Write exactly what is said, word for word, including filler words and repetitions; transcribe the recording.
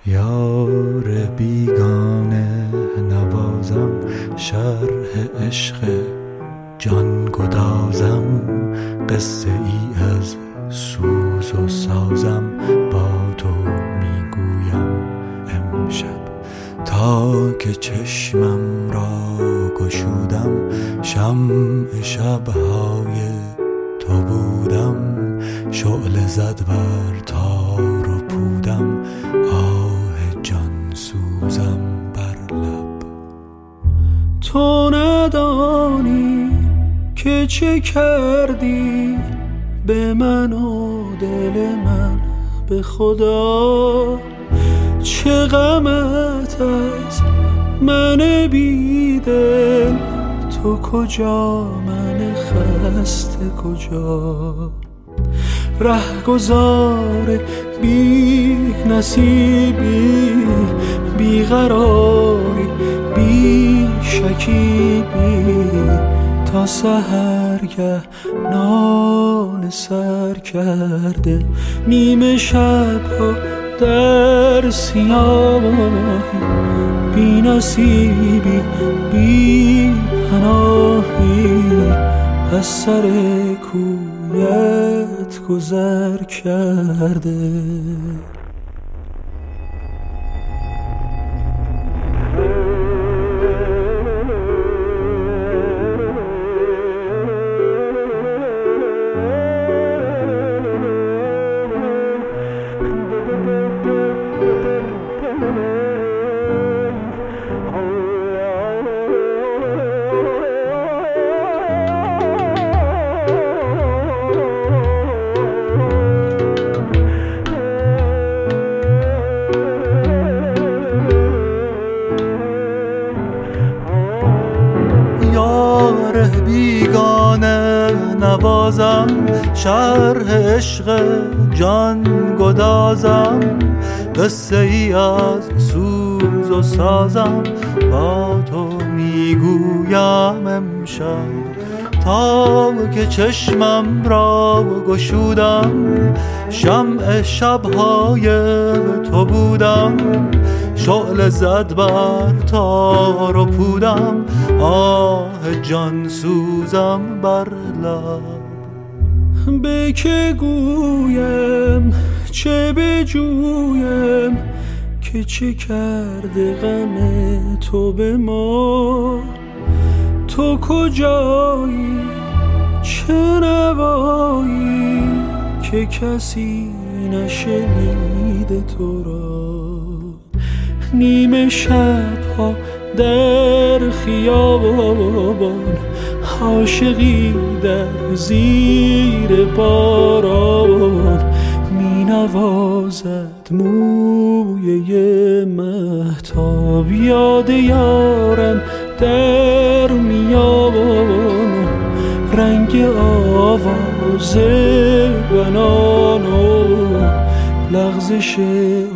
یار بیگانه نوازم، شرح عشق جان گدازم، قصه ای از سوز و سازم، با تو میگویم امشب. تا که چشمم را گشودم، شمع شبهای تو بودم، شعله زد بر تار و پودم، آه جان سوزم بر لب. تو ندانی که چه کردی به من و دل من، به خدا چه غمت از من بیدل. تو کجا من خسته کجا، رهگذار بی نصیبی، بی قراری بی شکیبی، تا سحرگه نان سر کرده، نیمه شبها در سیاهی، بی نصیبی بی پناهی، از سر کویت گذر کرده. بیگانه نوازم، شرح عشق جان گدازم، قصه ای از سوز و سازم، با تو میگویم امشب. تا که چشمم را گشودم، شمع شبهای تو بودم، شعله زد بر تار و پودم، آه جان سوزم بر لب. به که گویم چه بجویم، که چه کرده غم تو به ما. تو کجایی چه نوایی، که کسی نشنیده تو را. نیمه شبها در خیابان، عاشقی در زیر باران، می نوازد مویه مهتاب، یاد یارم در میان، رنگ آواز بنان و لغزش